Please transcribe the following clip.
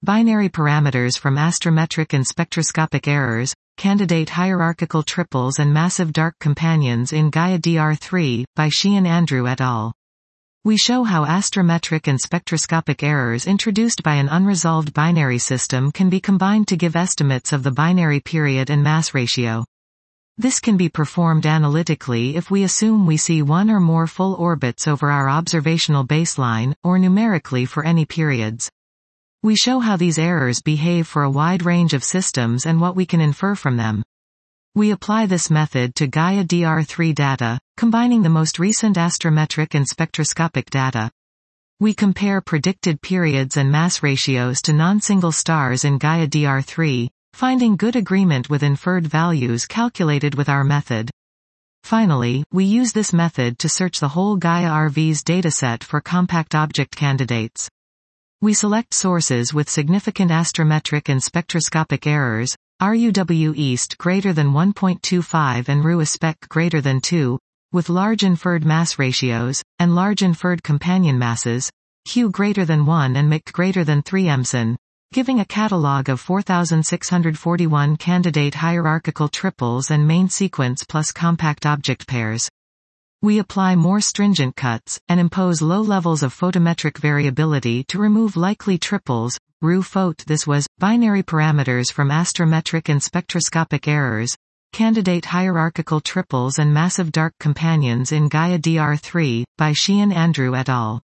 Binary parameters from astrometric and spectroscopic errors, candidate hierarchical triples and massive dark companions in Gaia DR3, by Shi and Andrew et al. We show how astrometric and spectroscopic errors introduced by an unresolved binary system can be combined to give estimates of the binary period and mass ratio. This can be performed analytically if we assume we see one or more full orbits over our observational baseline, or numerically for any periods. We show how these errors behave for a wide range of systems and what we can infer from them. We apply this method to Gaia DR3 data, combining the most recent astrometric and spectroscopic data. We compare predicted periods and mass ratios to non-single stars in Gaia DR3, finding good agreement with inferred values calculated with our method. Finally, we use this method to search the whole Gaia RV's dataset for compact object candidates. We select sources with significant astrometric and spectroscopic errors, RUW East greater than 1.25 and RU spec greater than 2, with large inferred mass ratios, and large inferred companion masses, Q greater than 1 and MIC greater than 3 EMSON, giving a catalog of 4,641 candidate hierarchical triples and main sequence plus compact object pairs. We apply more stringent cuts, and impose low levels of photometric variability to remove likely triples, RU phot. This was, binary parameters from astrometric and spectroscopic errors, candidate hierarchical triples and massive dark companions in Gaia DR3, by Shi and Andrew et al.